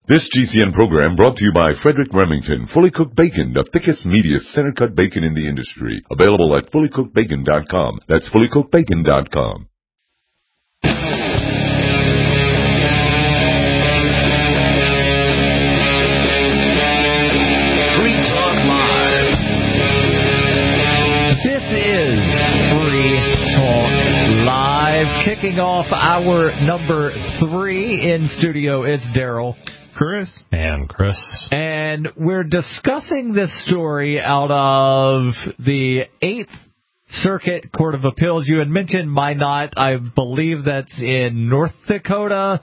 This GCN program brought to you by Frederick Remington, Fully Cooked Bacon, the thickest, meatiest, center-cut bacon in the industry. Available at fullycookedbacon.com. That's fullycookedbacon.com. Free Talk Live. This is Free Talk Live, kicking off hour number 3 in studio. It's Daryl, Chris, and Chris. And we're discussing this story out of the 8th Circuit Court of Appeals. You had mentioned Minot. I believe that's in North Dakota,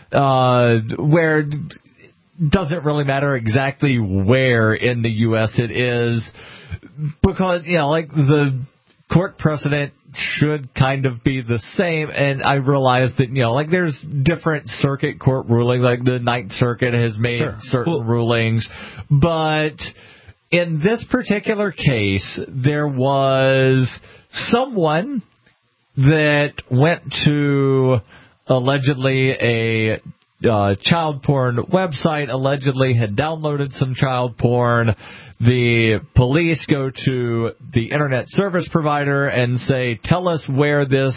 where it doesn't really matter exactly where in the U.S. it is, because, like the court precedent should kind of be the same, and I realize that, there's different circuit court rulings, like the Ninth Circuit has made certain rulings, but in this particular case, there was someone that went to allegedly a child porn website, allegedly had downloaded some child porn. The police go to the internet service provider and say, tell us where this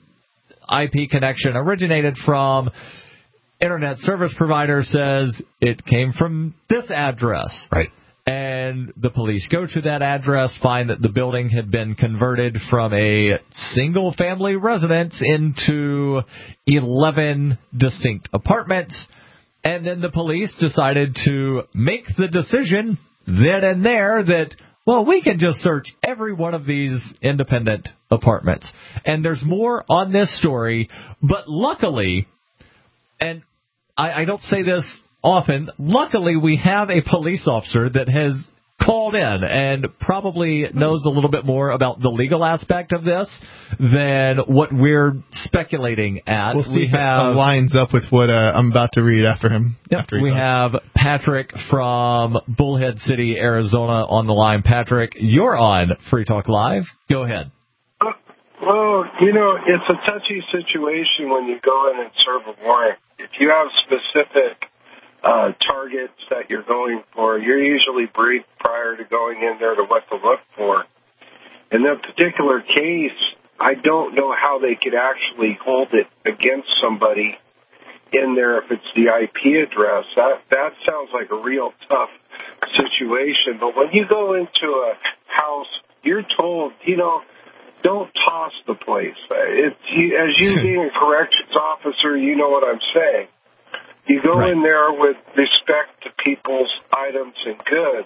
IP connection originated from. Internet service provider says it came from this address. Right. And the police go to that address, find that the building had been converted from a single-family residence into 11 distinct apartments. And then the police decided to make the decision then and there that, we can just search every one of these independent apartments. And there's more on this story, but luckily, and I don't say this often, luckily we have a police officer that has called in and probably knows a little bit more about the legal aspect of this than what we're speculating at. We'll see if it lines up with what I'm about to read after him. Yep, we have Patrick from Bullhead City, Arizona on the line. Patrick, you're on Free Talk Live. Go ahead. Well, it's a touchy situation when you go in and serve a warrant. If you have specific targets that you're going for, you're usually briefed prior to going in there to what to look for. In that particular case, I don't know how they could actually hold it against somebody in there if it's the IP address. That sounds like a real tough situation. But when you go into a house, you're told, don't toss the place. As you being a corrections officer, you know what I'm saying. You go in there with respect to people's items and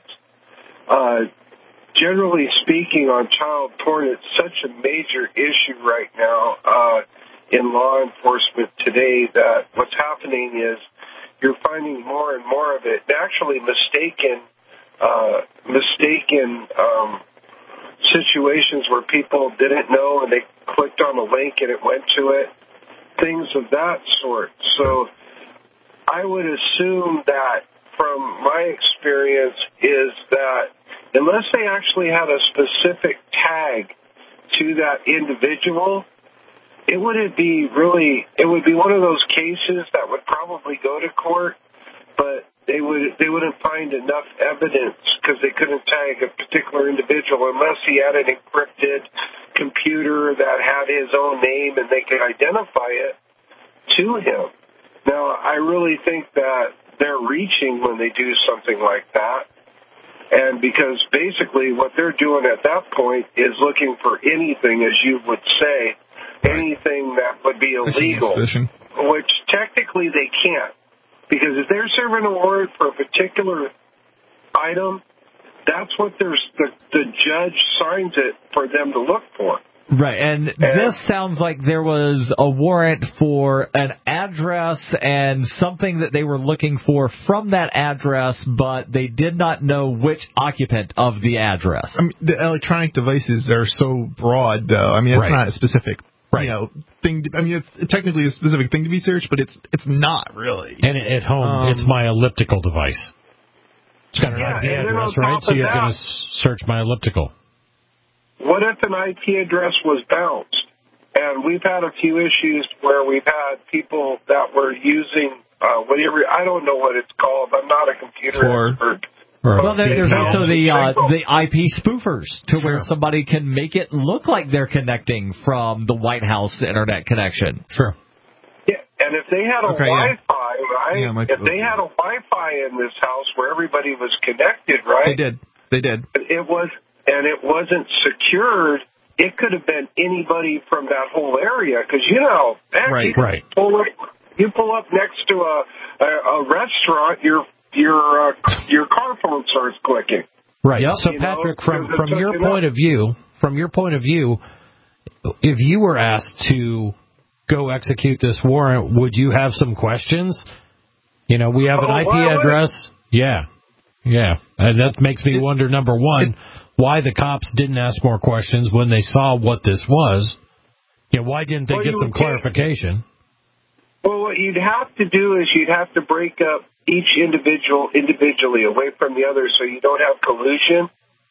goods. Generally speaking, on child porn, it's such a major issue right now in law enforcement today that what's happening is you're finding more and more of it. Actually, mistaken situations where people didn't know and they clicked on a link and it went to it. Things of that sort. So I would assume that from my experience is that unless they actually had a specific tag to that individual, it would be one of those cases that would probably go to court, but they wouldn't find enough evidence because they couldn't tag a particular individual unless he had an encrypted computer that had his own name and they could identify it to him. Now, I really think that they're reaching when they do something like that. And because basically what they're doing at that point is looking for anything, as you would say, anything that would be illegal, which technically they can't. Because if they're serving a warrant for a particular item, that's what the judge signs it for them to look for. Right, and this sounds like there was a warrant for an address and something that they were looking for from that address, but they did not know which occupant of the address. I mean, the electronic devices are so broad, though. I mean, it's not a specific thing. It's technically a specific thing to be searched, but it's not really. And at home, it's my elliptical device. It's got an IP address, right? So you're going to search my elliptical. What if an IP address was bounced? And we've had a few issues where we've had people that were using whatever. I don't know what it's called. I'm not a computer expert. Well, there's also the IP spoofers where somebody can make it look like they're connecting from the White House internet connection. Sure. Yeah, and if they had a Wi-Fi, right? Yeah, if they had a Wi-Fi in this house where everybody was connected, right? They did. It wasn't secured. It could have been anybody from that whole area because you pull up next to a restaurant, your car phone starts clicking. Right. Yep. So Patrick, from your point of view, if you were asked to go execute this warrant, would you have some questions? We have an IP address. Yeah. And that makes me wonder, number one, why the cops didn't ask more questions when they saw what this was. Why didn't they get some clarification? Well, what you'd have to do is you'd have to break up each individually away from the other so you don't have collusion.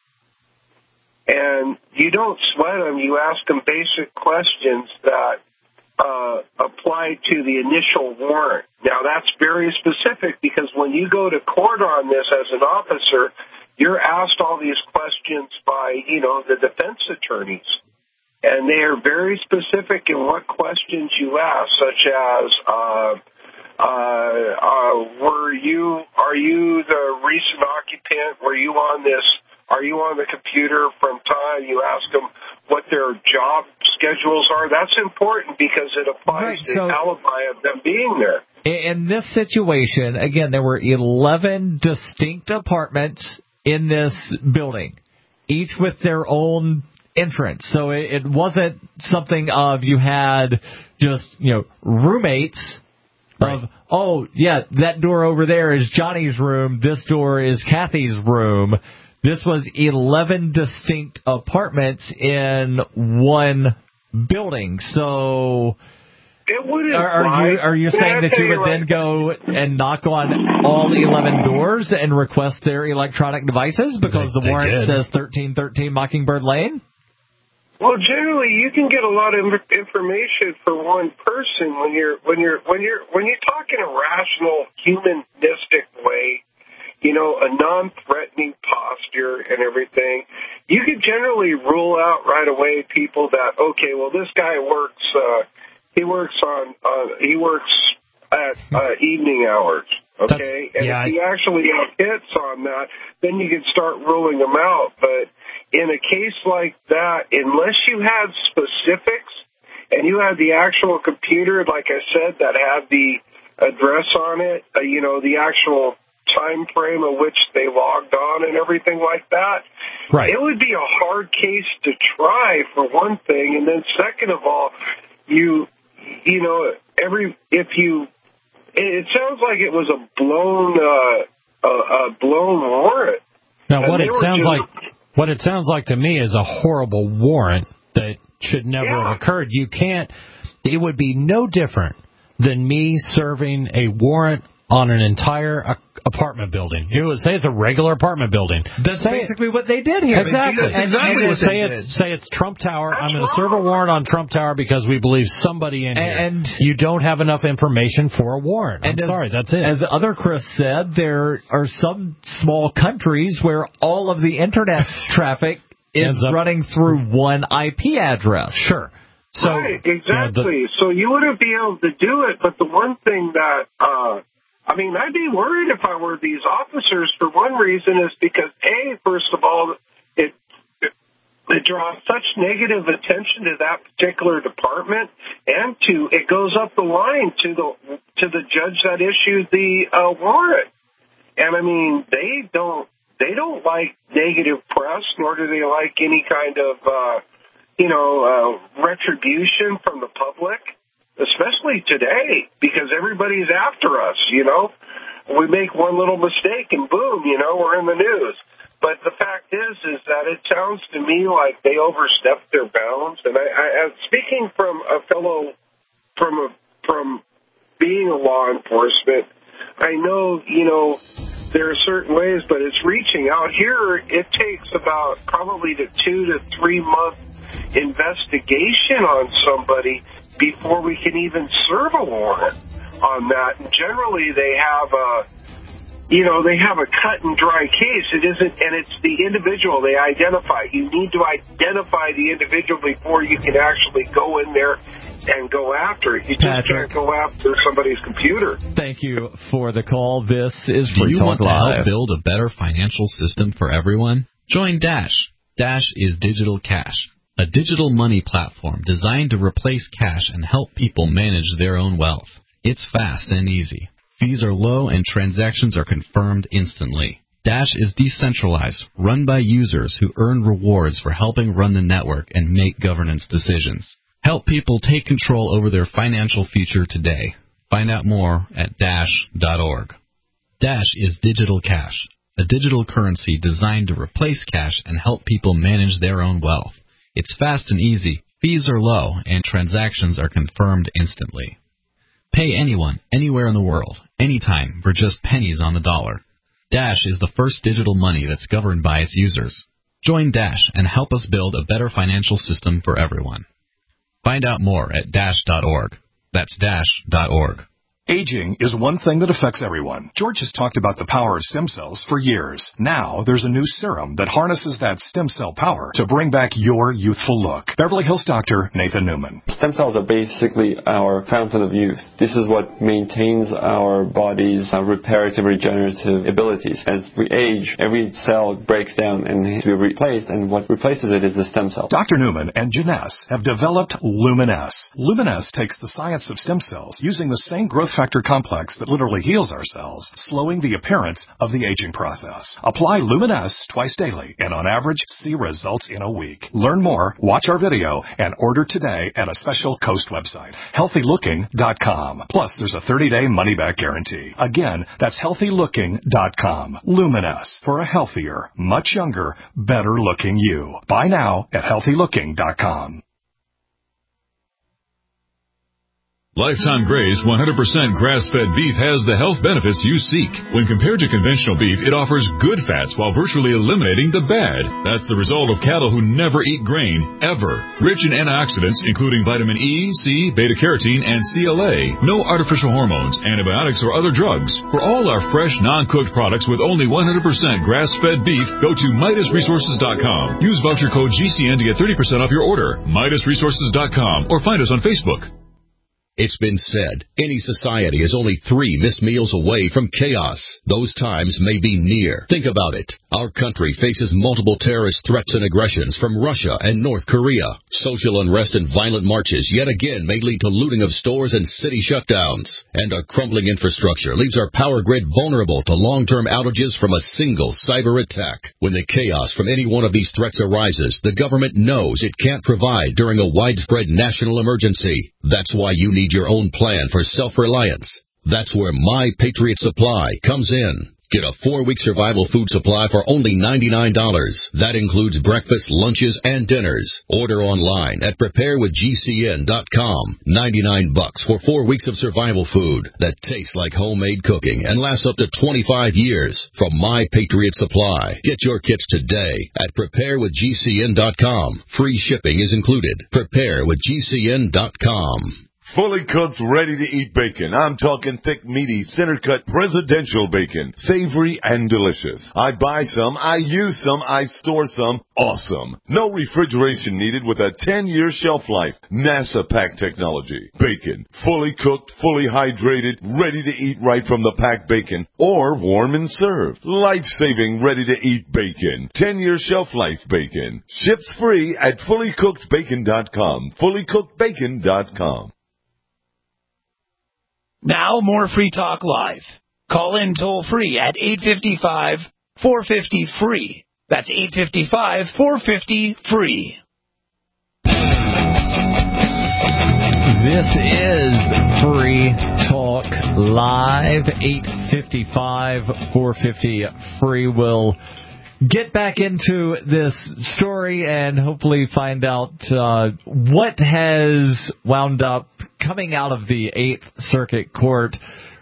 And you don't sweat them. You ask them basic questions that apply to the initial warrant. Now, that's very specific because when you go to court on this as an officer, you're asked all these questions by, the defense attorneys. And they are very specific in what questions you ask, such as, are you the recent occupant? Are you on the computer from time? You ask them what their job schedules are. That's important because it applies to the alibi of them being there. In this situation, again, there were 11 distinct apartments in this building, each with their own entrance. So it wasn't something of you had just, roommates of, that door over there is Johnny's room, this door is Kathy's room. This was 11 distinct apartments in one building. So are you saying that you would then go and knock on all 11 doors and request their electronic devices because the warrant says 1313 Mockingbird Lane? Well, generally, you can get a lot of information for one person when you're talking a rational, humanistic way, a non-threatening posture and everything. You can generally rule out right away people that this guy works. He works at evening hours. Okay, if he actually hits on that, then you can start ruling them out. But in a case like that, unless you had specifics and you had the actual computer, like I said, that had the address on it, the actual time frame of which they logged on and everything like that, it would be a hard case to try for one thing. And then second of all, it sounds like it was a blown warrant. Now, what it sounds like to me is a horrible warrant that should never have occurred. It would be no different than me serving a warrant on an entire apartment building. You would say it's a regular apartment building. That's basically what they did here. Exactly. Say it's Trump Tower. I'm going to serve a warrant on Trump Tower because we believe somebody in here. And you don't have enough information for a warrant. I'm sorry, that's it. As other Chris said, there are some small countries where all of the internet traffic is running through one IP address. Sure. So, right, exactly. So you wouldn't be able to do it, but the one thing that I'd be worried if I were these officers for one reason is because, first of all, it draws such negative attention to that particular department, and two, it goes up the line to the judge that issued the warrant. And they don't like negative press, nor do they like any kind of retribution from the public. Especially today, because everybody's after us, We make one little mistake and boom, we're in the news. But the fact is that it sounds to me like they overstepped their bounds. And I speaking from a fellow, from being a law enforcement, I know, there are certain ways, but it's reaching out here. It takes about probably the 2 to 3 month investigation on somebody before we can even serve a warrant. on that. And generally, they have a cut and dry case. It isn't, and it's the individual they identify. You need to identify the individual before you can actually go in there and go after it. You just can't go after somebody's computer. Thank you for the call. This is Free Do you Talk want to Live. help build a better financial system for everyone? Join Dash. Dash is Digital Cash, a digital money platform designed to replace cash and help people manage their own wealth. It's fast and easy. Fees are low and transactions are confirmed instantly. Dash is decentralized, run by users who earn rewards for helping run the network and make governance decisions. Help people take control over their financial future today. Find out more at Dash.org. Dash is Digital Cash, a digital currency designed to replace cash and help people manage their own wealth. It's fast and easy, fees are low, and transactions are confirmed instantly. Pay anyone, anywhere in the world, anytime, for just pennies on the dollar. Dash is the first digital money that's governed by its users. Join Dash and help us build a better financial system for everyone. Find out more at Dash.org. That's Dash.org. Aging is one thing that affects everyone. George has talked about the power of stem cells for years. Now, there's a new serum that harnesses that stem cell power to bring back your youthful look. Beverly Hills doctor Nathan Newman. Stem cells are basically our fountain of youth. This is what maintains our body's reparative, regenerative abilities. As we age, every cell breaks down and needs to be replaced, and what replaces it is the stem cell. Dr. Newman and Janess have developed Luminess. Luminess takes the science of stem cells using the same growth factor complex that literally heals our cells, slowing the appearance of the aging process. Apply Luminess twice daily and on average see results in a week. Learn more, watch our video, and order today at a special Coast website, healthylooking.com. Plus, there's a 30-day money-back guarantee. Again, that's healthylooking.com. Luminess, for a healthier, much younger, better-looking you. Buy now at healthylooking.com. Lifetime Graze 100% grass-fed beef has the health benefits you seek. When compared to conventional beef, it offers good fats while virtually eliminating the bad. That's the result of cattle who never eat grain, ever. Rich in antioxidants, including vitamin E, C, beta-carotene, and CLA. No artificial hormones, antibiotics, or other drugs. For all our fresh, non-cooked products with only 100% grass-fed beef, go to MidasResources.com. Use voucher code GCN to get 30% off your order. MidasResources.com, or find us on Facebook. It's been said, any society is only 3 missed meals away from chaos. Those times may be near. Think about it. Our country faces multiple terrorist threats and aggressions from Russia and North Korea. Social unrest and violent marches yet again may lead to looting of stores and city shutdowns. And our crumbling infrastructure leaves our power grid vulnerable to long-term outages from a single cyber attack. When the chaos from any one of these threats arises, the government knows it can't provide during a widespread national emergency. That's why you need your own plan for self-reliance. That's where My Patriot Supply comes in. Get a 4-week survival food supply for only $99. That includes breakfast, lunches, and dinners. Order online at preparewithgcn.com. $99 for 4 weeks of survival food that tastes like homemade cooking and lasts up to 25 years from My Patriot Supply. Get your kits today at preparewithgcn.com. Free shipping is included. Preparewithgcn.com. Fully cooked, ready-to-eat bacon. I'm talking thick, meaty, center-cut, presidential bacon. Savory and delicious. I buy some, I use some, I store some. Awesome. No refrigeration needed with a 10-year shelf life. NASA pack technology. Bacon. Fully cooked, fully hydrated, ready to eat right from the packed bacon. Or warm and served. Life-saving, ready-to-eat bacon. 10-year shelf life bacon. Ships free at fullycookedbacon.com. Fullycookedbacon.com. Now more Free Talk Live. Call in toll free at 855-450-FREE. That's 855-450-FREE. This is Free Talk Live, 855-450-FREE. We'll get back into this story and hopefully find out what has wound up coming out of the 8th Circuit Court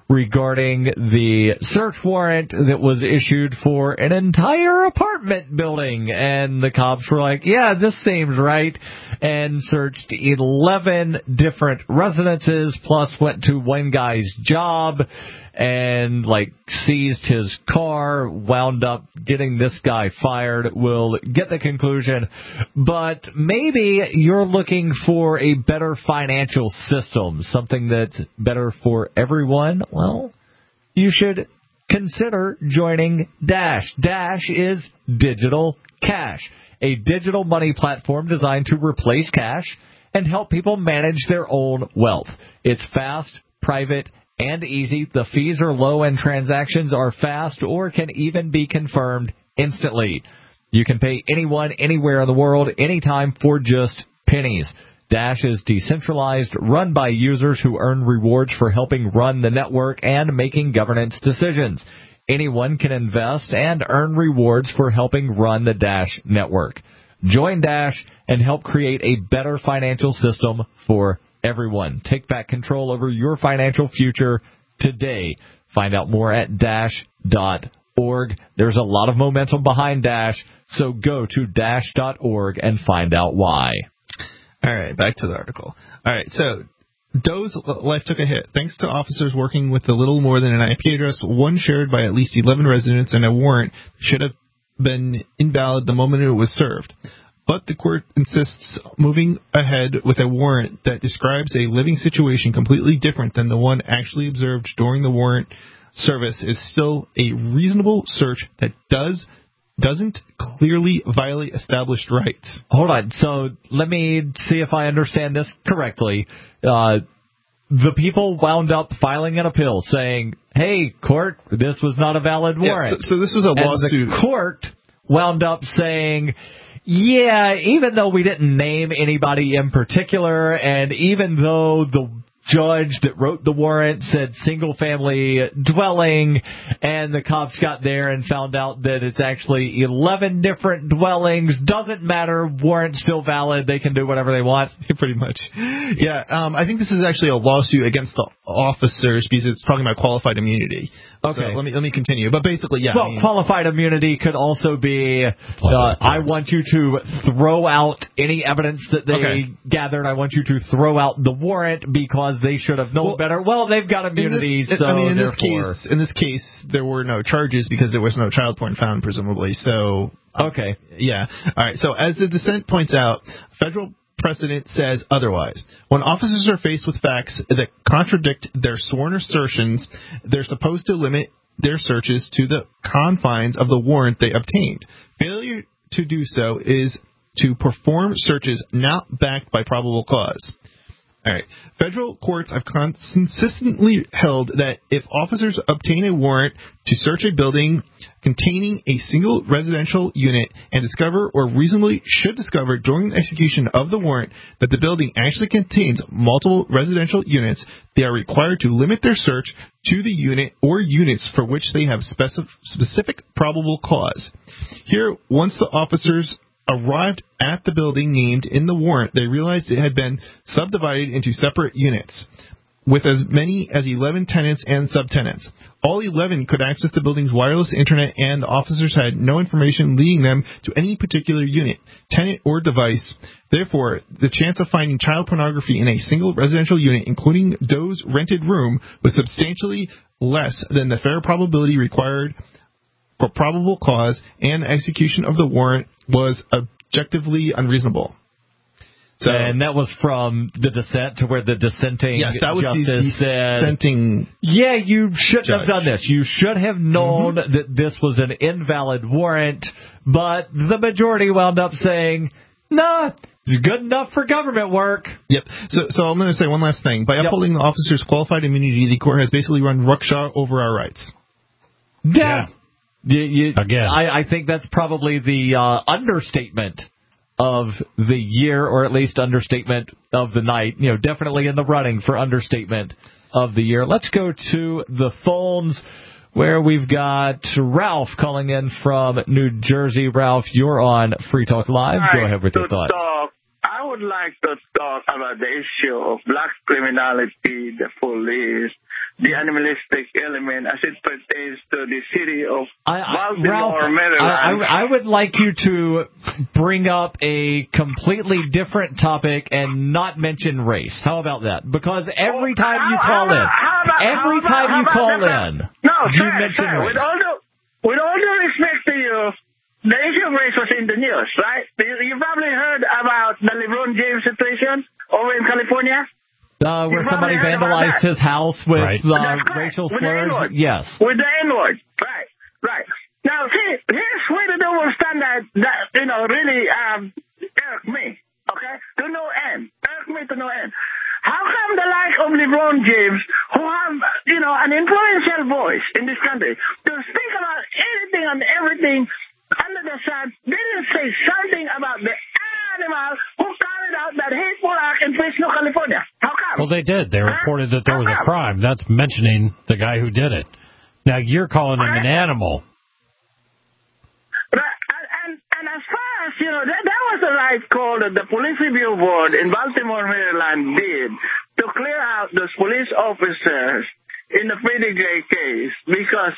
regarding the search warrant that was issued for an entire apartment building. And the cops were like, yeah, this seems right, and searched 11 different residences, plus went to one guy's job and, seized his car, wound up getting this guy fired. We'll get the conclusion. But maybe you're looking for a better financial system, something that's better for everyone. Well, you should consider joining Dash. Dash is Digital Cash, a digital money platform designed to replace cash and help people manage their own wealth. It's fast, private, and easy. The fees are low and transactions are fast or can even be confirmed instantly. You can pay anyone, anywhere in the world, anytime for just pennies. Dash is decentralized, run by users who earn rewards for helping run the network and making governance decisions. Anyone can invest and earn rewards for helping run the Dash network. Join Dash and help create a better financial system for everyone. Take back control over your financial future today. Find out more at Dash.org. There's a lot of momentum behind Dash, so go to Dash.org and find out why. All right, back to the article. All right, so Doe's life took a hit thanks to officers working with a little more than an IP address, one shared by at least 11 residents, and a warrant should have been invalid the moment it was served. But the court insists moving ahead with a warrant that describes a living situation completely different than the one actually observed during the warrant service is still a reasonable search that doesn't clearly violate established rights. Hold on. So let me see if I understand this correctly. The people wound up filing an appeal saying, hey, court, this was not a valid warrant. Yeah, so this was a lawsuit. And the court wound up saying, yeah, even though we didn't name anybody in particular, and even though the judge that wrote the warrant said single-family dwelling, and the cops got there and found out that it's actually 11 different dwellings, doesn't matter, warrant's still valid, they can do whatever they want. Pretty much. Yeah, I think this is actually a lawsuit against the officers because it's talking about qualified immunity. Okay. So let me continue. But basically, yeah. Well, qualified immunity could also be, I want you to throw out any evidence that they gathered. I want you to throw out the warrant because they should have known better. Well, they've got immunity, in this case, there were no charges because there was no child porn found, presumably. So, okay. Yeah. All right. So as the dissent points out, federal precedent says otherwise. When officers are faced with facts that contradict their sworn assertions, they're supposed to limit their searches to the confines of the warrant they obtained. Failure to do so is to perform searches not backed by probable cause. All right. Federal courts have consistently held that if officers obtain a warrant to search a building containing a single residential unit and discover or reasonably should discover during the execution of the warrant that the building actually contains multiple residential units, they are required to limit their search to the unit or units for which they have specific probable cause. Here, once the officers arrived at the building named in the warrant, they realized it had been subdivided into separate units with as many as 11 tenants and subtenants. All 11 could access the building's wireless internet, and the officers had no information leading them to any particular unit, tenant, or device. Therefore, the chance of finding child pornography in a single residential unit, including Doe's rented room, was substantially less than the fair probability required for probable cause, and execution of the warrant was objectively unreasonable. So, and that was from the dissent, to where the dissenting justice said, yeah, you shouldn't have done this. You should have known that this was an invalid warrant, but the majority wound up saying, nah, it's good enough for government work. Yep. So I'm going to say one last thing. By upholding the officer's qualified immunity, the court has basically run rucksaw over our rights. Yeah. Again, I think that's probably the understatement of the year, or at least understatement of the night. You know, definitely in the running for understatement of the year. Let's go to the phones, where we've got Ralph calling in from New Jersey. Ralph, you're on Free Talk Live. Go ahead with your thoughts. I would would like to talk about the issue of black criminality, the police, the animalistic element as it pertains to the city of Baltimore, Ralph, Maryland. I would like you to bring up a completely different topic and not mention race. How about that? Because every time you call in, you mention race. With all due respect to you, the issue of race was in the news, right? You probably heard about the LeBron James situation over in California. Where somebody vandalized his house with racial slurs? Yes. With the N-word. Right. Now, see, here's where the double standard that, really irked me, okay? To no end. Irked me to no end. How come the like of LeBron James, who have, an influential voice in this country, to speak about anything and everything under the sun, didn't say something about the animal who carried out that hateful act in Fresno, California? How come? Well, they did. They reported that there was a crime. That's mentioning the guy who did it. Now, you're calling him an animal. And as far as, that was the right call that the Police Review Board in Baltimore, Maryland did to clear out those police officers in the Freddie Gray case, because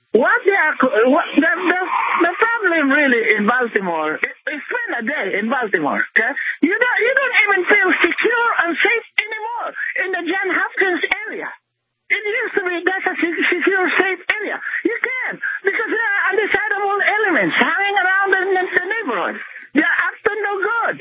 the problem really in Baltimore is spend a day in Baltimore, okay? You don't even feel secure and safe anymore in the John Hopkins area. It used to be that's a secure, safe area. You can, because there are undesirable elements hanging around in the neighborhood. They're up to no good.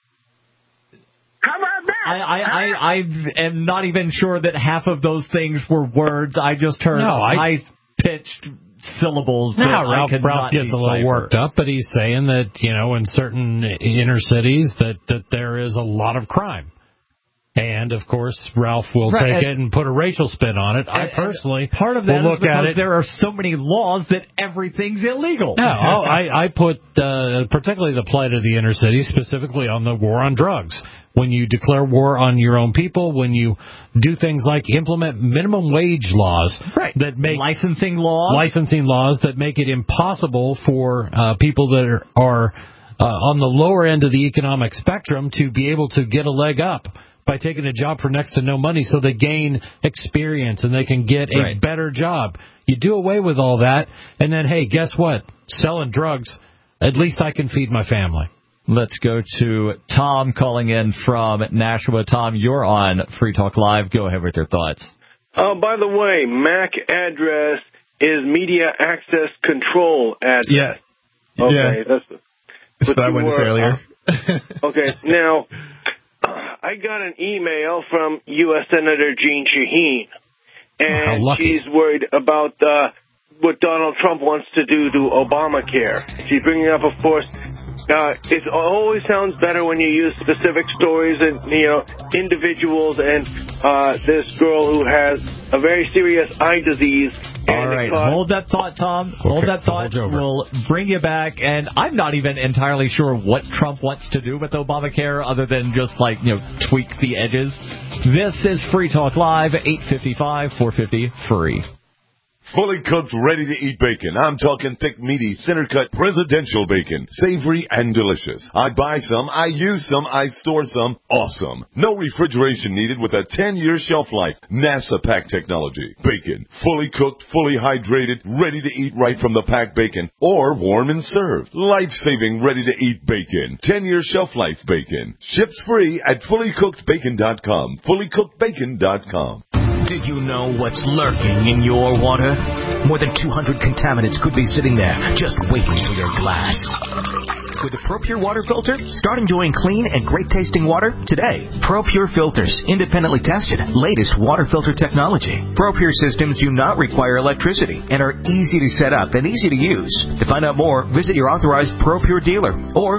How about that? I am not even sure that half of those things were words. I just heard high-pitched syllables. Ralph gets a little worked up, but he's saying that, in certain inner cities that there is a lot of crime. And, of course, Ralph will take it and put a racial spin on it. I personally part of that will is look at because it. There are so many laws that everything's illegal. No, I put particularly the plight of the inner city, specifically on the war on drugs. When you declare war on your own people, when you do things like implement minimum wage laws that make licensing laws that make it impossible for people that are on the lower end of the economic spectrum to be able to get a leg up by taking a job for next to no money, so they gain experience and they can get a better job. You do away with all that, and then, hey, guess what? Selling drugs, at least I can feed my family. Let's go to Tom calling in from Nashua. Tom, you're on Free Talk Live. Go ahead with your thoughts. By the way, MAC address is Media Access Control address. Yeah. Okay, that's what I went to say earlier. Okay, now, I got an email from U.S. Senator Jeanne Shaheen, and she's worried about what Donald Trump wants to do to Obamacare. She's bringing up, of course, it always sounds better when you use specific stories and, individuals, and this girl who has a very serious eye disease. All right, hold that thought, Tom. Hold that thought. We'll bring you back, and I'm not even entirely sure what Trump wants to do with Obamacare other than just, tweak the edges. This is Free Talk Live, 855, 450, free. Fully cooked, ready-to-eat bacon. I'm talking thick, meaty, center-cut presidential bacon. Savory and delicious. I buy some, I use some, I store some. Awesome. No refrigeration needed with a 10-year shelf life. NASA pack technology. Bacon. Fully cooked, fully hydrated, ready to eat right from the packed bacon. Or warm and served. Life-saving, ready-to-eat bacon. 10-year shelf life bacon. Ships free at fullycookedbacon.com. Fullycookedbacon.com. Did you know what's lurking in your water? More than 200 contaminants could be sitting there, just waiting for your glass. With the ProPure water filter, start enjoying clean and great-tasting water today. ProPure filters, independently tested, latest water filter technology. ProPure systems do not require electricity and are easy to set up and easy to use. To find out more, visit your authorized ProPure dealer or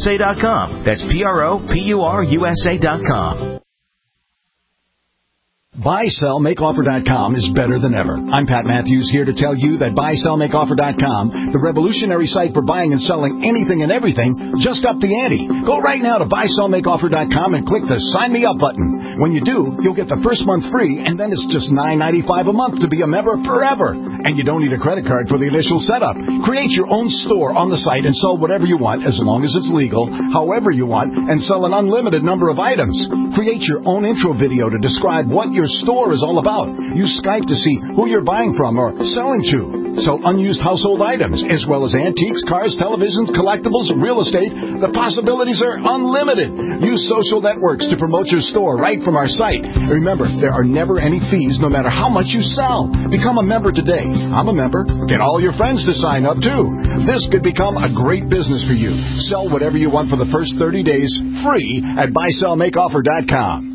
ProPureUSA.com. That's ProPureUSA.com. BuySellMakeOffer.com is better than ever. I'm Pat Matthews here to tell you that BuySellMakeOffer.com, the revolutionary site for buying and selling anything and everything, just upped the ante. Go right now to BuySellMakeOffer.com and click the Sign Me Up button. When you do, you'll get the first month free, and then it's just $9.95 a month to be a member forever. And you don't need a credit card for the initial setup. Create your own store on the site and sell whatever you want, as long as it's legal, however you want, and sell an unlimited number of items. Create your own intro video to describe what your store is all about. Use Skype to see who you're buying from or selling to. Sell unused household items, as well as antiques, cars, televisions, collectibles, real estate. The possibilities are unlimited. Use social networks to promote your store right from our site. Remember, there are never any fees no matter how much you sell. Become a member today. I'm a member. Get all your friends to sign up, too. This could become a great business for you. Sell whatever you want for the first 30 days free at BuySellMakeOffer.com.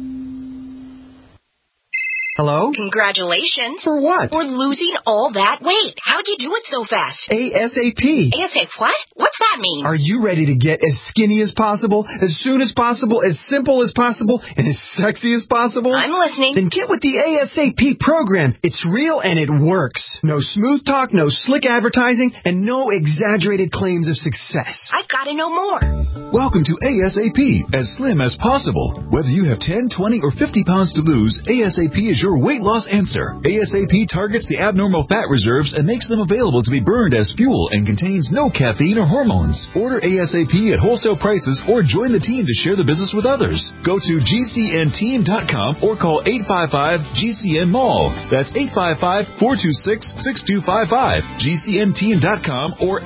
Hello? Congratulations. For what? For losing all that weight. How'd you do it so fast? ASAP. ASAP what? What's that mean? Are you ready to get as skinny as possible, as soon as possible, as simple as possible, and as sexy as possible? I'm listening. Then get with the ASAP program. It's real and it works. No smooth talk, no slick advertising, and no exaggerated claims of success. I've got to know more. Welcome to ASAP, as slim as possible. Whether you have 10, 20, or 50 pounds to lose, ASAP is your weight loss answer. ASAP targets the abnormal fat reserves and makes them available to be burned as fuel and contains no caffeine or hormones. Order ASAP at wholesale prices or join the team to share the business with others. Go to GCNteam.com or call 855-GCN-MALL. That's 855-426-6255. GCNteam.com or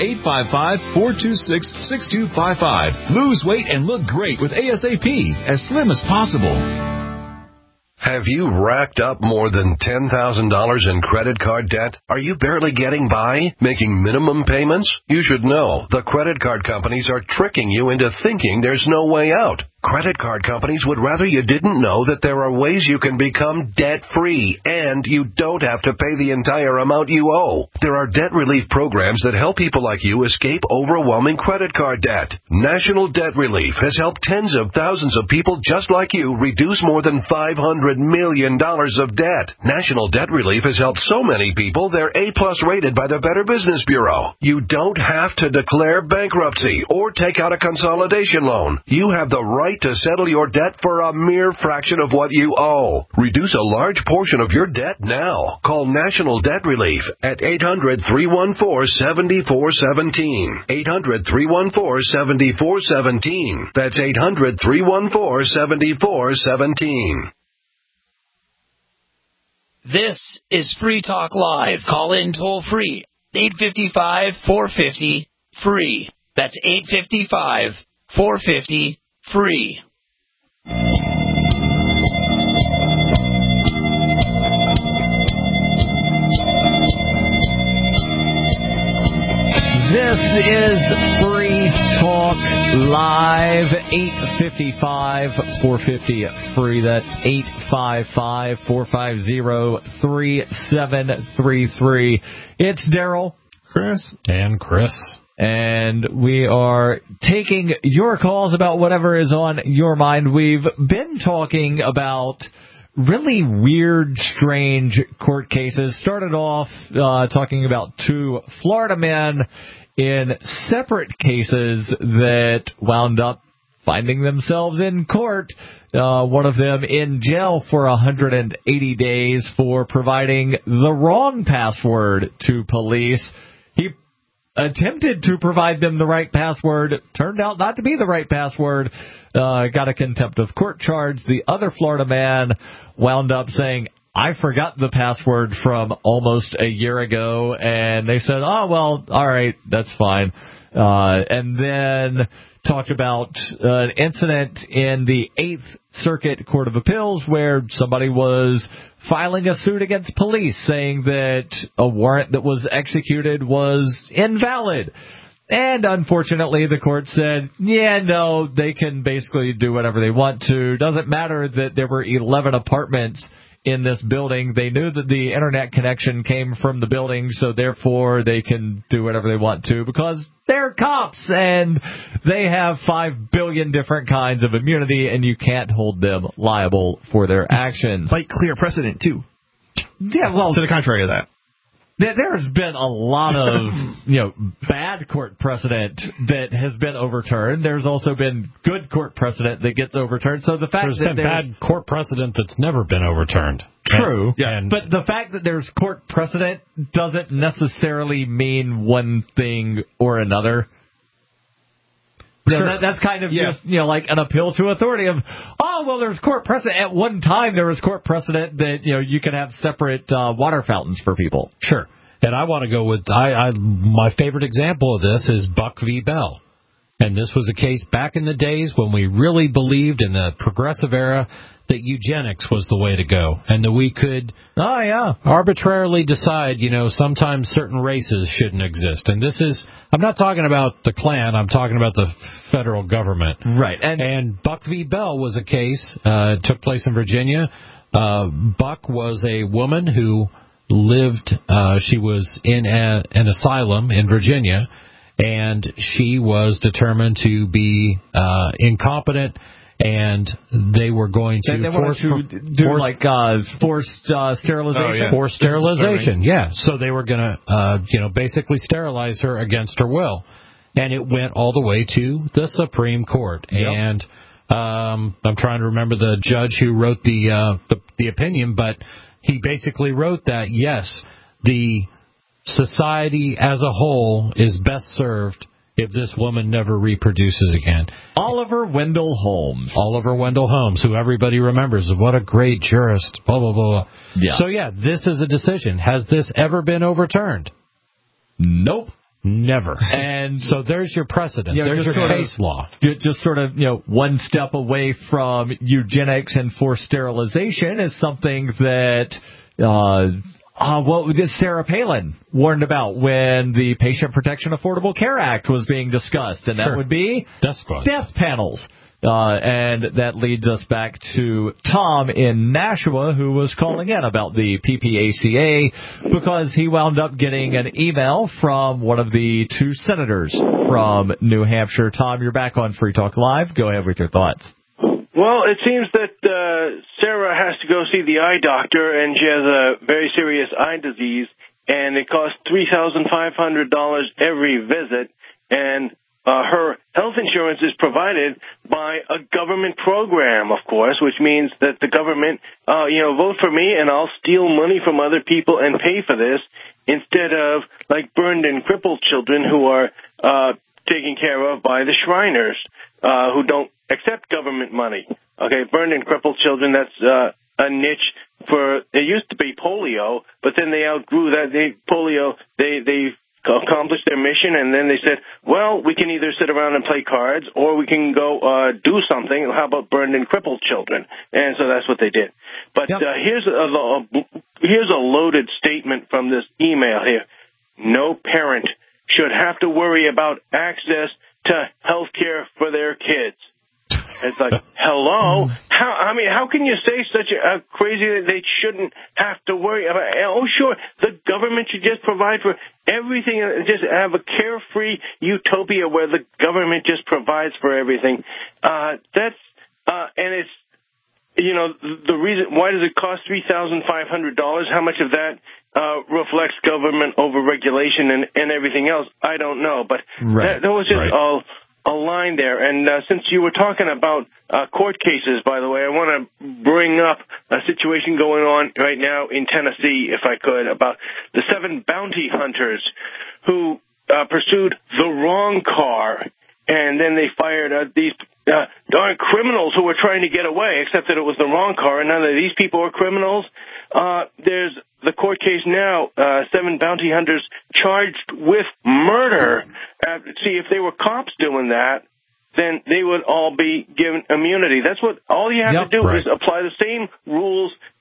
855-426-6255. Lose weight and look great with ASAP, as slim as possible. Have you racked up more than $10,000 in credit card debt? Are you barely getting by, making minimum payments? You should know the credit card companies are tricking you into thinking there's no way out. Credit card companies would rather you didn't know that there are ways you can become debt-free, and you don't have to pay the entire amount you owe. There are debt relief programs that help people like you escape overwhelming credit card debt. National Debt Relief has helped tens of thousands of people just like you reduce more than $500 million of debt. National Debt Relief has helped so many people they're A-plus rated by the Better Business Bureau. You don't have to declare bankruptcy or take out a consolidation loan. You have the right to settle your debt for a mere fraction of what you owe. Reduce a large portion of your debt now. Call National Debt Relief at 800-314-7417. 800-314-7417. That's 800-314-7417. This is Free Talk Live. Call in toll free. 855-450-FREE. That's 855-450-FREE. This is Free Talk Live, 855-450-FREE. That's 855-450-3733. It's Daryl, Chris, and Chris. And we are taking your calls about whatever is on your mind. We've been talking about really weird, strange court cases. Started off talking about two Florida men in separate cases that wound up finding themselves in court. One of them in jail for 180 days for providing the wrong password to police. He attempted to provide them the right password, turned out not to be the right password, got a contempt of court charge. The other Florida man wound up saying, I forgot the password from almost a year ago, and they said, oh, well, all right, that's fine. And then talked about an incident in the 8th Circuit Court of Appeals where somebody was filing a suit against police saying that a warrant that was executed was invalid. And unfortunately, the court said, yeah, no, they can basically do whatever they want to. Doesn't matter that there were 11 apartments in this building. They knew that the internet connection came from the building, so therefore they can do whatever they want to because they're cops and they have 5 billion different kinds of immunity, and you can't hold them liable for their actions. Like clear precedent, too. Yeah, well, to the contrary of that. There's been a lot of, bad court precedent that has been overturned. There's also been good court precedent that gets overturned. So the fact there's been bad court precedent that's never been overturned. True. And but the fact that there's court precedent doesn't necessarily mean one thing or another. Sure. That's kind of just, like an appeal to authority of, there's court precedent. At one time, there was court precedent that, you could have separate water fountains for people. Sure. And I want to go with, my favorite example of this is Buck v. Bell. And this was a case back in the days when we really believed in the progressive era that eugenics was the way to go, and that we could arbitrarily decide, sometimes certain races shouldn't exist. And this is, I'm not talking about the Klan, I'm talking about the federal government. Right. And Buck v. Bell was a case, took place in Virginia. Buck was a woman who lived, she was in an asylum in Virginia, and she was determined to be incompetent, and they were going to forced sterilization. Forced sterilization, yeah. So they were going to, basically sterilize her against her will, and it went all the way to the Supreme Court. Yep. And I'm trying to remember the judge who wrote the opinion, but he basically wrote that yes, the society as a whole is best served if this woman never reproduces again. Oliver Wendell Holmes. Oliver Wendell Holmes, who everybody remembers. What a great jurist, blah, blah, blah. Yeah. So, this is a decision. Has this ever been overturned? Nope. Never. And so there's your precedent. There's your case law. Just sort of, one step away from eugenics and forced sterilization is something that... Sarah Palin warned about when the Patient Protection Affordable Care Act was being discussed, and that would be death panels. And that leads us back to Tom in Nashua, who was calling in about the PPACA because he wound up getting an email from one of the 2 senators from New Hampshire. Tom, you're back on Free Talk Live. Go ahead with your thoughts. Well, it seems that Sarah has to go see the eye doctor, and she has a very serious eye disease, and it costs $3,500 every visit, and her health insurance is provided by a government program, of course, which means that the government, vote for me, and I'll steal money from other people and pay for this, instead of, like, burned and crippled children who are taken care of by the Shriners, who don't accept government money. Okay, burned and crippled children, that's a niche for, it used to be polio, but then they outgrew that. They accomplished their mission, and then they said, well, we can either sit around and play cards, or we can go do something. How about burned and crippled children? And so that's what they did. But here's a loaded statement from this email here. No parent should have to worry about access to health care for their kids. It's like, hello? How can you say such a crazy that they shouldn't have to worry about? Oh, sure, the government should just provide for everything and just have a carefree utopia where the government just provides for everything. And it's, the reason, why does it cost $3,500? How much of that reflects government overregulation and everything else? I don't know, but that was just all a line there. And since you were talking about court cases, by the way, I want to bring up a situation going on right now in Tennessee, if I could, about the 7 bounty hunters who pursued the wrong car, and then they fired these darn criminals who were trying to get away, except that it was the wrong car, and none of these people are criminals. There's the court case now, 7 bounty hunters charged with murder. See, if they were cops doing that, then they would all be given immunity. That's what all you have to do is apply the same rules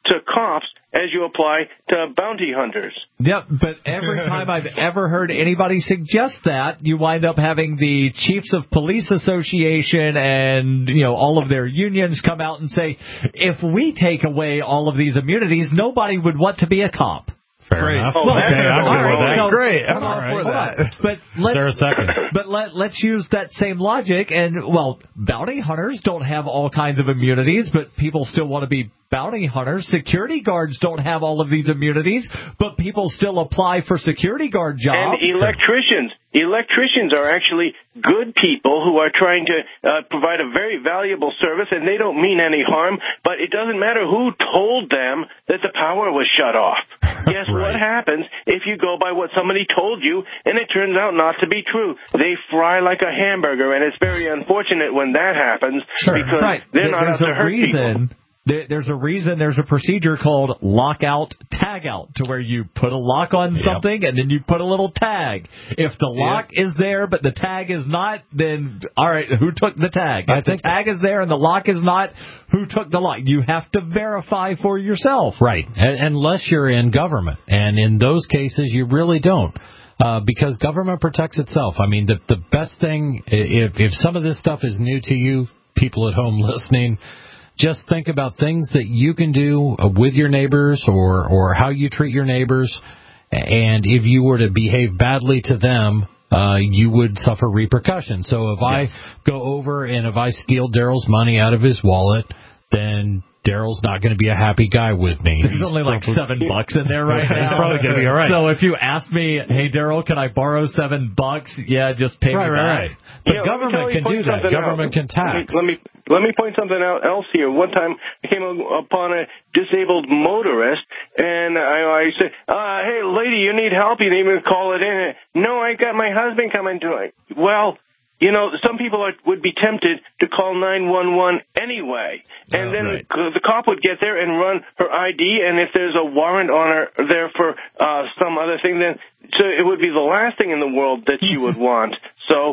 to cops as you apply to bounty hunters. Yep, but every time I've ever heard anybody suggest that, you wind up having the Chiefs of Police Association and, all of their unions come out and say, if we take away all of these immunities, nobody would want to be a cop. Fair enough. Well, okay, I'm good with that. Great. I'm all for that. But Is there a second? But let's use that same logic. And, bounty hunters don't have all kinds of immunities, but people still want to be bounty hunters. Security guards don't have all of these immunities, but people still apply for security guard jobs. And electricians. Electricians are actually good people who are trying to provide a very valuable service, and they don't mean any harm, but it doesn't matter who told them that the power was shut off. Guess what happens if you go by what somebody told you, and it turns out not to be true? They fry like a hamburger, and it's very unfortunate when that happens because they're not out to hurt people. There's a reason there's a procedure called lockout tagout, to where you put a lock on something and then you put a little tag. If the lock is there but the tag is not, then all right, who took the tag? If the tag is there and the lock is not, who took the lock? You have to verify for yourself. Right, unless you're in government. And in those cases, you really don't. Because government protects itself. I mean, the best thing, if some of this stuff is new to you, people at home listening, just think about things that you can do with your neighbors or how you treat your neighbors. And if you were to behave badly to them, you would suffer repercussions. So if I go over and if I steal Daryl's money out of his wallet, then Daryl's not going to be a happy guy with me. There's only like $7 in there right now. It's probably going to be all right. So if you ask me, hey, Daryl, can I borrow $7? Yeah, just pay me back. Right. But government can do that. Government can tax. Let me point something out else here. One time I came upon a disabled motorist, and I said, hey, lady, you need help? You need me to call it in? No, I got my husband coming to it. Well, some people would be tempted to call 911 anyway. And then the cop would get there and run her ID, and if there's a warrant on her there for some other thing, then it would be the last thing in the world that she would want. So,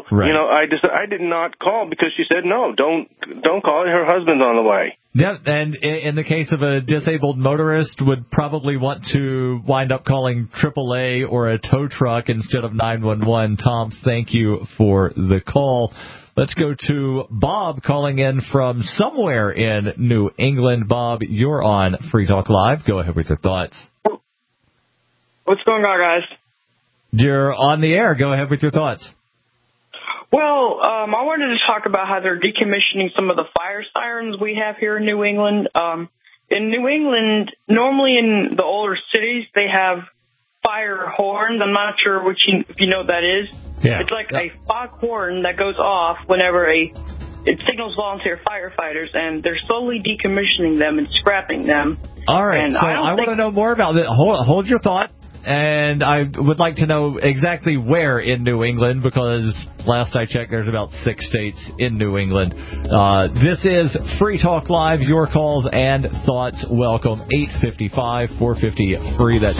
I did not call because she said, no, don't call it. Her husband's on the way. Yeah, and in the case of a disabled motorist, would probably want to wind up calling AAA or a tow truck instead of 911. Tom, thank you for the call. Let's go to Bob calling in from somewhere in New England. Bob, you're on Free Talk Live. Go ahead with your thoughts. What's going on, guys? You're on the air. Go ahead with your thoughts. Well, I wanted to talk about how they're decommissioning some of the fire sirens we have here in New England. In New England, normally in the older cities, they have fire horns. I'm not sure if you know what that is. Yeah. It's like a foghorn that goes off whenever it signals volunteer firefighters, and they're slowly decommissioning them and scrapping them. All right, so I want to know more about it. Hold your thought. And I would like to know exactly where in New England, because last I checked, there's about 6 states in New England. This is Free Talk Live. Your calls and thoughts welcome. 855-450-FREE. That's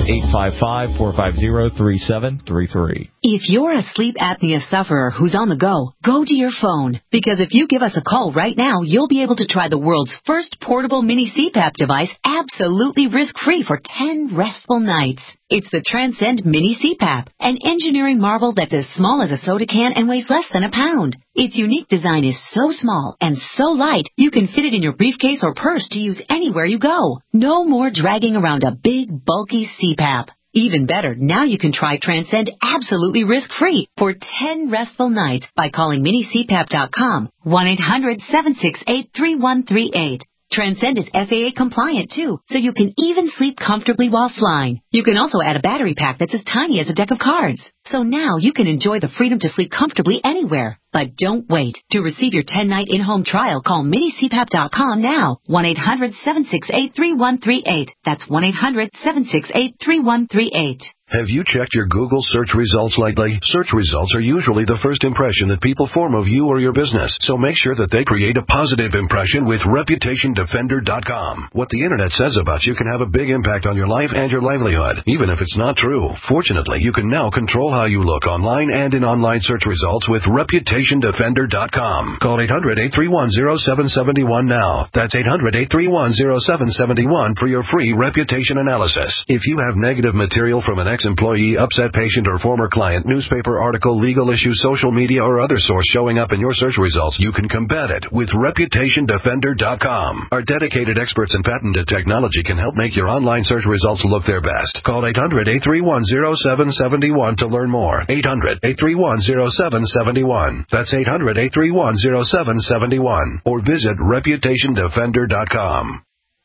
855-450-3733. If you're a sleep apnea sufferer who's on the go to your phone. Because if you give us a call right now, you'll be able to try the world's first portable mini CPAP device absolutely risk-free for 10 restful nights. It's the Transcend Mini CPAP, an engineering marvel that's as small as a soda can and weighs less than a pound. Its unique design is so small and so light, you can fit it in your briefcase or purse to use anywhere you go. No more dragging around a big, bulky CPAP. Even better, now you can try Transcend absolutely risk-free for 10 restful nights by calling minicpap.com, 1-800-768-3138. Transcend is FAA compliant too, so you can even sleep comfortably while flying. You can also add a battery pack that's as tiny as a deck of cards. So now you can enjoy the freedom to sleep comfortably anywhere. But don't wait. To receive your 10-night in-home trial, call minicpap.com now. 1-800-768-3138. That's 1-800-768-3138. Have you checked your Google search results lately? Search results are usually the first impression that people form of you or your business, so make sure that they create a positive impression with ReputationDefender.com. What the Internet says about you can have a big impact on your life and your livelihood, even if it's not true. Fortunately, you can now control how you look online and in online search results with ReputationDefender.com. Call 800-831-0771 now. That's 800-831-0771 for your free reputation analysis. If you have negative material from an ex-employee, upset patient, or former client, newspaper article, legal issue, social media, or other source showing up in your search results, you can combat it with ReputationDefender.com. Our dedicated experts in patented technology can help make your online search results look their best. Call 800-831-0771 to learn more. 800-831-0771. That's 800-831-0771. Or visit ReputationDefender.com.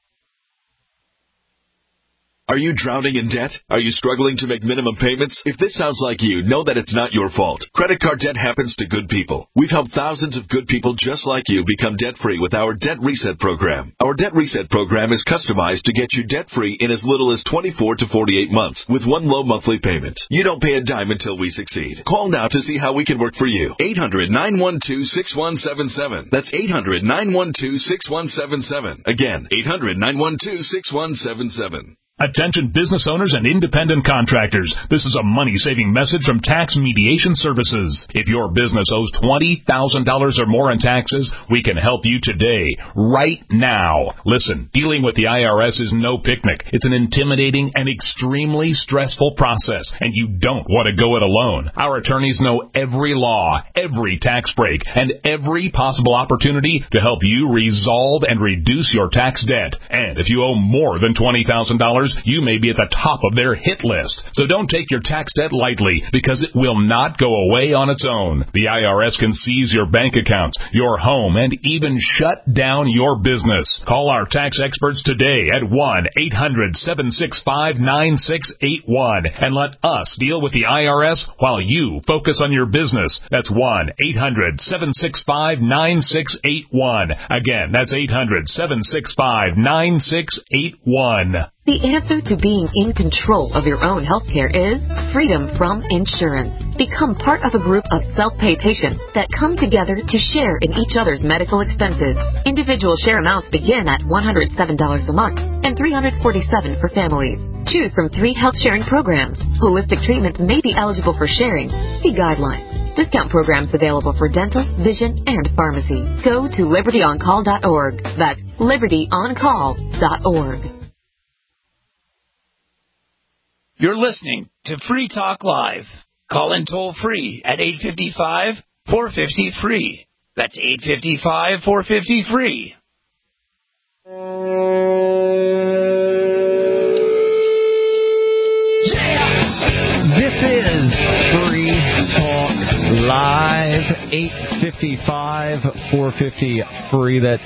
Are you drowning in debt? Are you struggling to make minimum payments? If this sounds like you, know that it's not your fault. Credit card debt happens to good people. We've helped thousands of good people just like you become debt-free with our Debt Reset program. Our Debt Reset program is customized to get you debt-free in as little as 24 to 48 months with one low monthly payment. You don't pay a dime until we succeed. Call now to see how we can work for you. 800-912-6177. That's 800-912-6177. Again, 800-912-6177. Attention business owners and independent contractors. This is a money-saving message from Tax Mediation Services. If your business owes $20,000 or more in taxes, we can help you today, right now. Listen, dealing with the IRS is no picnic. It's an intimidating and extremely stressful process, and you don't want to go it alone. Our attorneys know every law, every tax break, and every possible opportunity to help you resolve and reduce your tax debt. And if you owe more than $20,000, you may be at the top of their hit list. So don't take your tax debt lightly, because it will not go away on its own. The IRS can seize your bank accounts, your home, and even shut down your business. Call our tax experts today at 1-800-765-9681 and let us deal with the IRS while you focus on your business. That's 1-800-765-9681. Again, that's 800-765-9681. The answer to being in control of your own healthcare is freedom from insurance. Become part of a group of self-pay patients that come together to share in each other's medical expenses. Individual share amounts begin at $107 a month and $347 for families. Choose from 3 health sharing programs. Holistic treatments may be eligible for sharing. See guidelines. Discount programs available for dental, vision, and pharmacy. Go to libertyoncall.org. That's libertyoncall.org. You're listening to Free Talk Live. Call in toll free at 855-450-FREE. That's 855-450-FREE. This is Free Talk Live, 855-450-FREE. That's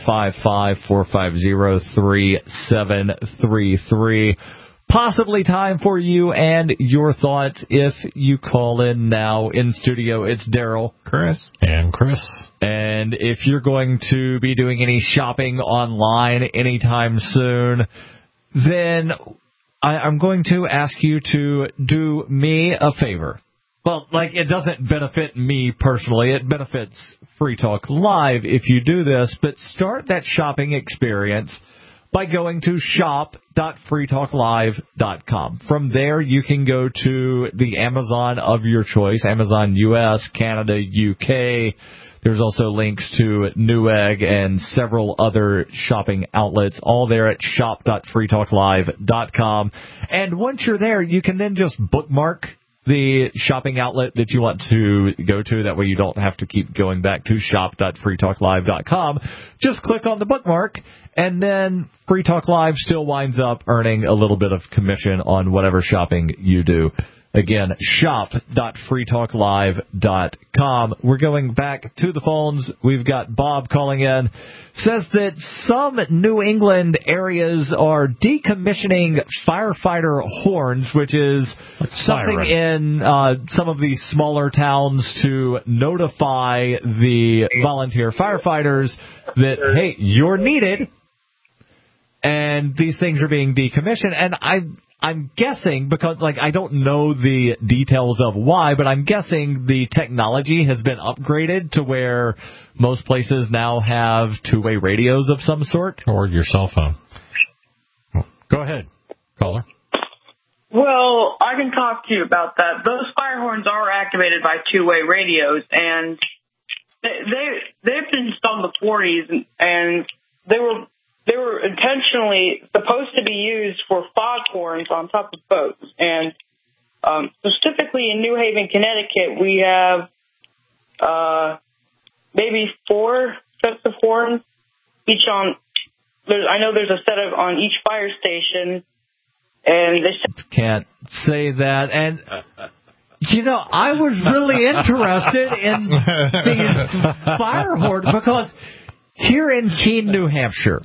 855-450-3733. Possibly time for you and your thoughts if you call in now. In studio, it's Daryl, Chris. And if you're going to be doing any shopping online anytime soon, then I'm going to ask you to do me a favor. Well, it doesn't benefit me personally. It benefits Free Talk Live if you do this, but start that shopping experience by going to shop.freetalklive.com. From there, you can go to the Amazon of your choice, Amazon US, Canada, UK. There's also links to Newegg and several other shopping outlets, all there at shop.freetalklive.com. And once you're there, you can then just bookmark the shopping outlet that you want to go to. That way you don't have to keep going back to shop.freetalklive.com. Just click on the bookmark, and then Free Talk Live still winds up earning a little bit of commission on whatever shopping you do. Again, shop.freetalklive.com. We're going back to the phones. We've got Bob calling in. Says that some New England areas are decommissioning firefighter horns, which is something in some of these smaller towns to notify the volunteer firefighters that, hey, you're needed, and these things are being decommissioned. And I'm guessing, because I don't know the details of why, but I'm guessing the technology has been upgraded to where most places now have two-way radios of some sort. Or your cell phone. Go ahead, caller. Well, I can talk to you about that. Those fire horns are activated by two-way radios, and they've been installed in the 40s, and they were intentionally supposed to be used for foghorns on top of boats. And specifically in New Haven, Connecticut, we have maybe 4 sets of horns, each on. I know there's a set of on each fire station, and they can't say that. And I was really interested in these fire horns because here in Keene, New Hampshire,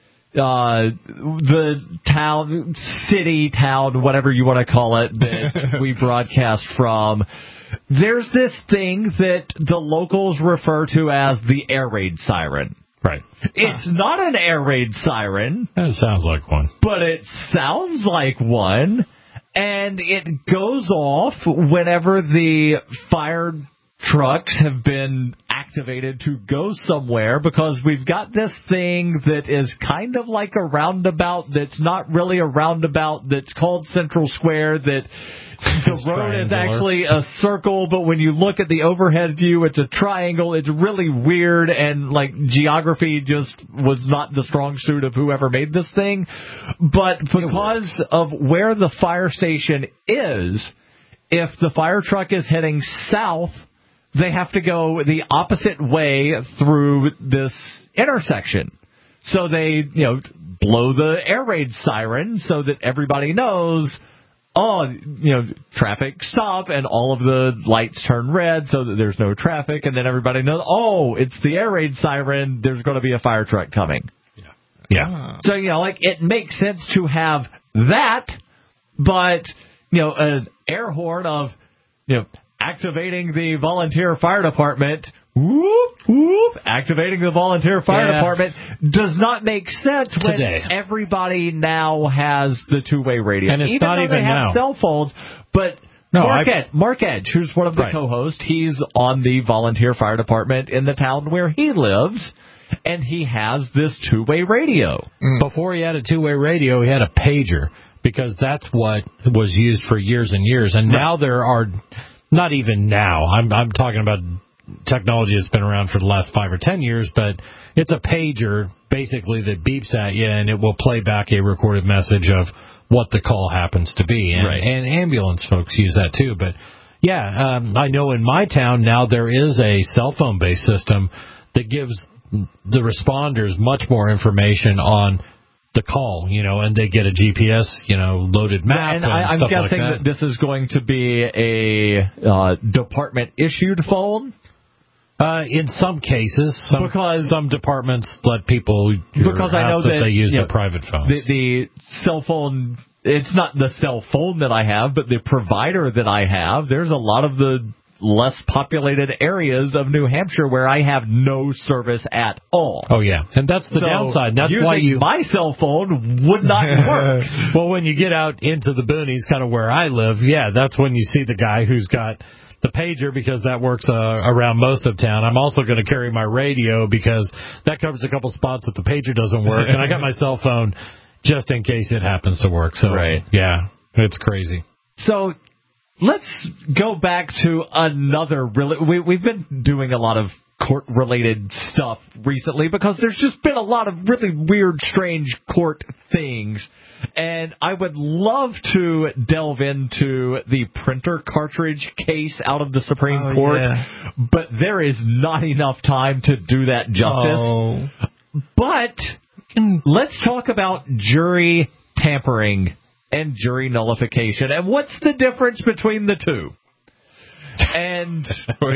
the town, city, town, whatever you want to call it, that we broadcast from, there's this thing that the locals refer to as the air raid siren. Right. It's not an air raid siren. It sounds like one. But it sounds like one. And it goes off whenever the fire trucks have been activated to go somewhere, because we've got this thing that is kind of like a roundabout that's not really a roundabout, that's called Central Square, that the road is actually a circle, but when you look at the overhead view, it's a triangle. It's really weird, and like geography just was not the strong suit of whoever made this thing. But because of where the fire station is, if the fire truck is heading south, they have to go the opposite way through this intersection. So they, blow the air raid siren so that everybody knows, traffic stop, and all of the lights turn red so that there's no traffic, and then everybody knows, it's the air raid siren, there's going to be a fire truck coming. Yeah. So, it makes sense to have that, but, an air horn of, activating the volunteer fire department, whoop, whoop, activating the volunteer fire department does not make sense today. When everybody now has the two-way radio. And it's even not though even they have now. cell phones, but Mark Edge, who's one of the co-hosts, he's on the volunteer fire department in the town where he lives, and he has this two-way radio. Before he had a two-way radio, he had a pager, because that's what was used for years and years. And now there are... Not even now. I'm talking about technology that's been around for the last 5 or 10 years, but it's a pager basically that beeps at you, and it will play back a recorded message of what the call happens to be. And, and ambulance folks use that too. But I know in my town now there is a cell phone based system that gives the responders much more information on the call, and they get a GPS, loaded map and I'm stuff guessing like that this is going to be a department-issued phone? In some cases. Some departments let people because I know that they use their private phones. The cell phone, it's not the cell phone that I have, but the provider that I have, there's a lot of the less populated areas of New Hampshire where I have no service at all. Oh, yeah. And that's the downside. That's why my cell phone would not work. Well, when you get out into the boonies, kind of where I live, that's when you see the guy who's got the pager, because that works around most of town. I'm also going to carry my radio because that covers a couple spots that the pager doesn't work. And I got my cell phone just in case it happens to work. So, it's crazy. So, let's go back to another we've been doing a lot of court-related stuff recently because there's just been a lot of really weird, strange court things. And I would love to delve into the printer cartridge case out of the Supreme Court, but there is not enough time to do that justice. But let's talk about jury tampering and jury nullification, and what's the difference between the two? And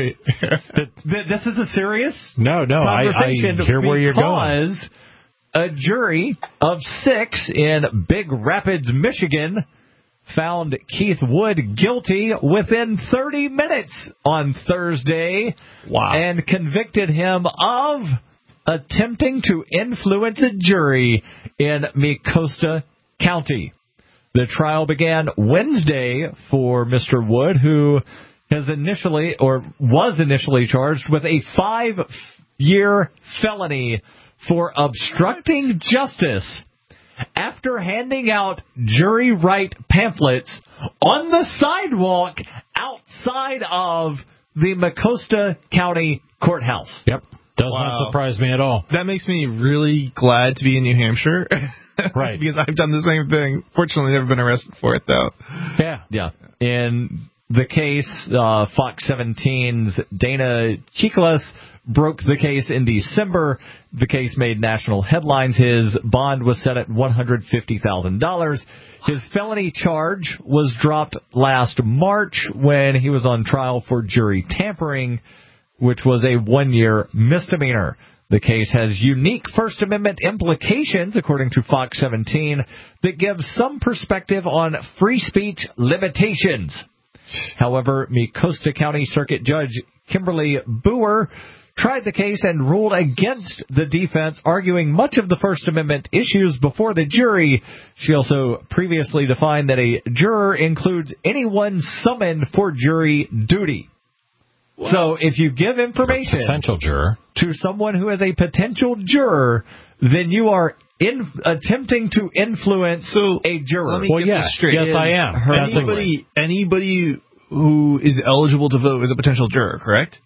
this is a serious conversation. I hear where you're going. Because a jury of 6 in Big Rapids, Michigan, found Keith Wood guilty within 30 minutes on Thursday, and convicted him of attempting to influence a jury in Mecosta County. The trial began Wednesday for Mr. Wood, who was initially charged with a 5-year felony for obstructing justice after handing out jury right pamphlets on the sidewalk outside of the Mecosta County Courthouse. Yep. Does not surprise me at all. That makes me really glad to be in New Hampshire. Right. Because I've done the same thing. Fortunately, never been arrested for it, though. Yeah. In the case, Fox 17's Dana Chiklas broke the case in December. The case made national headlines. His bond was set at $150,000. His felony charge was dropped last March when he was on trial for jury tampering, which was a 1-year misdemeanor. The case has unique First Amendment implications, according to Fox 17, that give some perspective on free speech limitations. However, Mecosta County Circuit Judge Kimberly Boer tried the case and ruled against the defense, arguing much of the First Amendment issues before the jury. She also previously defined that a juror includes anyone summoned for jury duty. Wow. So if you give information potential juror to someone who is a potential juror, then you are attempting to influence a juror. Let me get this straight. Yes, I am. Anybody who is eligible to vote is a potential juror, correct?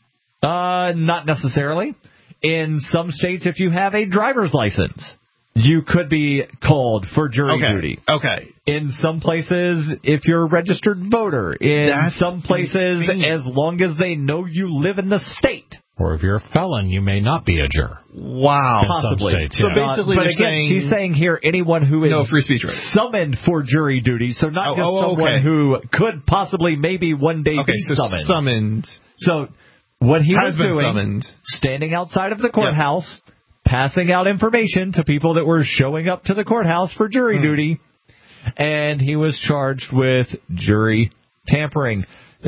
Not necessarily. In some states, if you have a driver's license, you could be called for jury duty. Okay. In some places, if you're a registered voter. In some places, as long as they know you live in the state. Or if you're a felon, you may not be a juror. Wow. Possibly. Some states, So basically, but again, she's saying here anyone who is free speech right. summoned for jury duty. So not just someone who could possibly maybe one day be summoned. So what he was doing, standing outside of the courthouse, passing out information to people that were showing up to the courthouse for jury duty, and he was charged with jury tampering.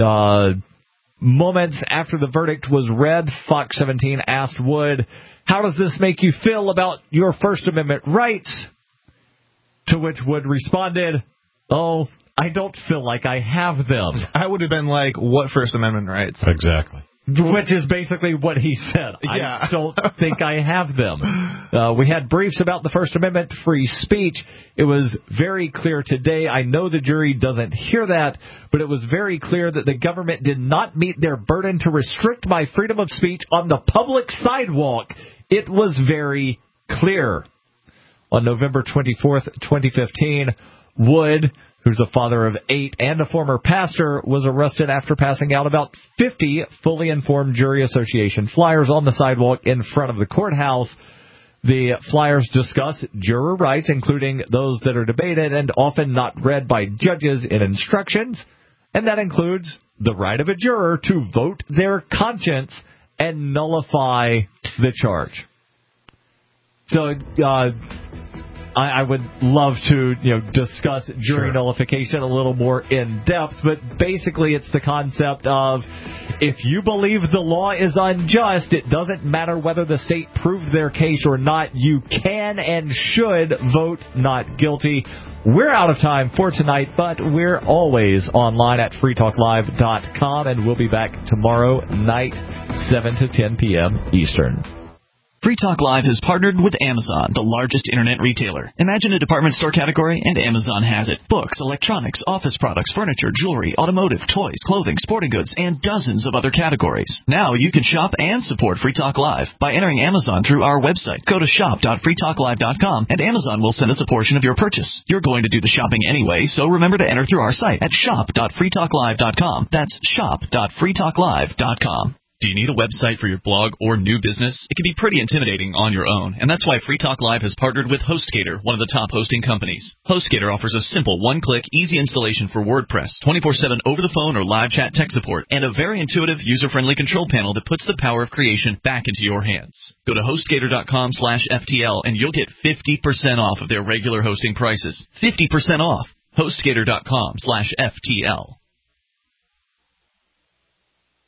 Moments after the verdict was read, Fox 17 asked Wood, "How does this make you feel about your First Amendment rights?" To which Wood responded, "Oh, I don't feel like I have them." I would have been like, what First Amendment rights? Exactly. Which is basically what he said. Yeah. I don't think I have them. We had briefs about the First Amendment, free speech. It was very clear today. I know the jury doesn't hear that, but it was very clear that the government did not meet their burden to restrict my freedom of speech on the public sidewalk. It was very clear. On November 24th, 2015, Wood, who's a father of 8 and a former pastor, was arrested after passing out about 50 fully informed jury association flyers on the sidewalk in front of the courthouse. The flyers discuss juror rights, including those that are debated and often not read by judges in instructions, and that includes the right of a juror to vote their conscience and nullify the charge. So, I would love to, discuss jury nullification a little more in depth, but basically it's the concept of if you believe the law is unjust, it doesn't matter whether the state proved their case or not. You can and should vote not guilty. We're out of time for tonight, but we're always online at freetalklive.com, and we'll be back tomorrow night, 7 to 10 p.m. Eastern. Free Talk Live has partnered with Amazon, the largest internet retailer. Imagine a department store category, and Amazon has it. Books, electronics, office products, furniture, jewelry, automotive, toys, clothing, sporting goods, and dozens of other categories. Now you can shop and support Free Talk Live by entering Amazon through our website. Go to shop.freetalklive.com, and Amazon will send us a portion of your purchase. You're going to do the shopping anyway, so remember to enter through our site at shop.freetalklive.com. That's shop.freetalklive.com. Do you need a website for your blog or new business? It can be pretty intimidating on your own, and that's why Free Talk Live has partnered with HostGator, one of the top hosting companies. HostGator offers a simple one-click, easy installation for WordPress, 24/7 over-the-phone or live chat tech support, and a very intuitive, user-friendly control panel that puts the power of creation back into your hands. Go to HostGator.com/FTL, and you'll get 50% off of their regular hosting prices. 50% off. HostGator.com/FTL.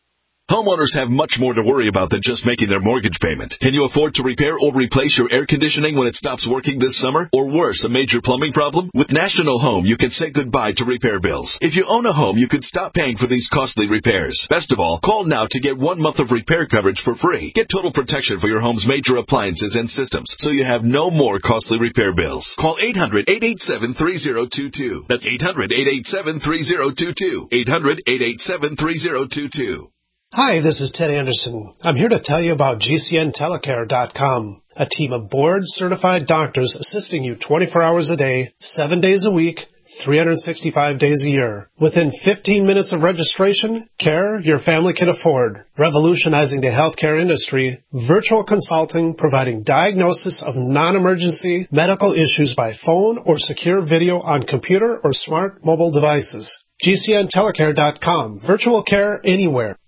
Homeowners have much more to worry about than just making their mortgage payment. Can you afford to repair or replace your air conditioning when it stops working this summer? Or worse, a major plumbing problem? With National Home, you can say goodbye to repair bills. If you own a home, you could stop paying for these costly repairs. Best of all, call now to get 1 month of repair coverage for free. Get total protection for your home's major appliances and systems, so you have no more costly repair bills. Call 800-887-3022. That's 800-887-3022. 800-887-3022. Hi, this is Ted Anderson. I'm here to tell you about GCNtelecare.com, a team of board-certified doctors assisting you 24 hours a day, 7 days a week, 365 days a year. Within 15 minutes of registration, care your family can afford. Revolutionizing the healthcare industry, virtual consulting providing diagnosis of non-emergency medical issues by phone or secure video on computer or smart mobile devices. GCNtelecare.com. Virtual care anywhere.